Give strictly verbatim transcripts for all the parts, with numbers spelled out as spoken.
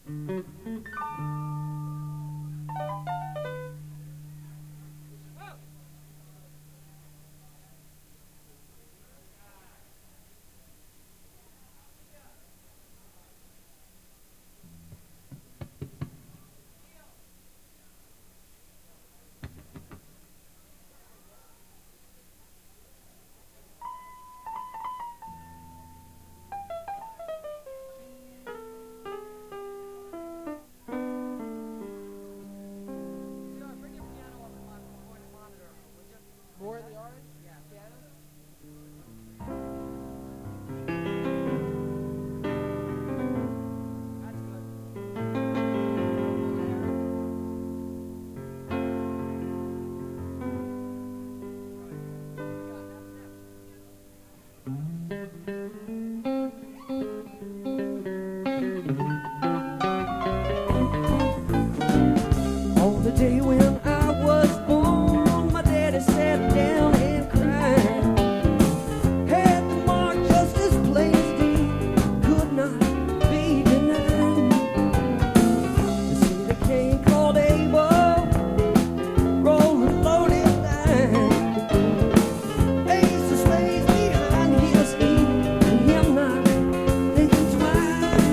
On the day when I was born, my daddy sat down and cried. Had the mark just as plain as day, could not be denied. The city king called Abel, rolled a loaded dime. Ace of spades behind his feet, and him not thinking twice.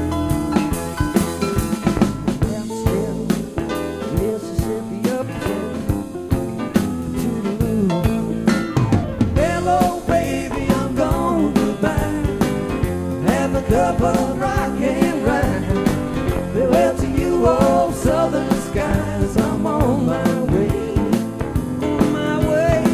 Amsterdam, Mississippi up to Toodaloo. Hello, baby, I'm gone goodbye. Have a cup of rock and rye. Farewell to you, old southern skies. I'm on my way, on my way.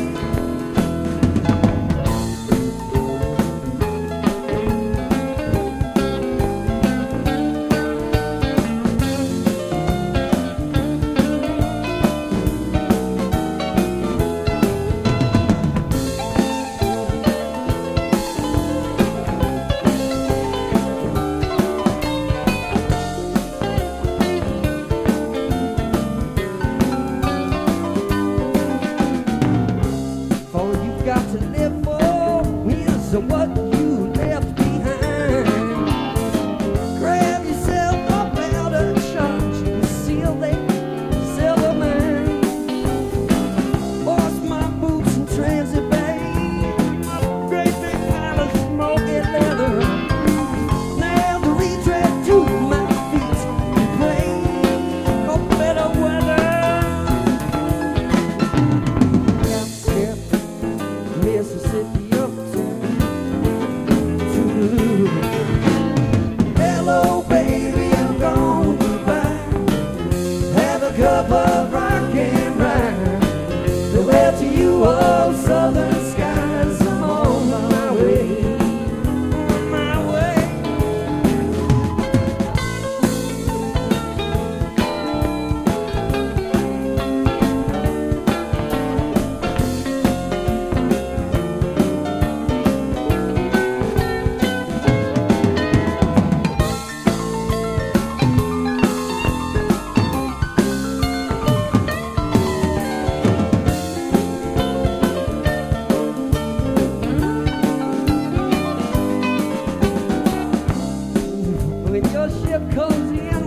For you've got to live for is what you left behind. Grab yourself a powder charge and seal that silver mine. Wash my boots in transit bay, my great big pile of smoky leather. Nail the retread to my feet and pray for better weather. Mississippi up to Toodaloo. Hello, baby, I'm gone goodbye. Have a cup of rock and rye. Farewell to you, old southern skies. I'm on my way, on my way. When your ship comes in,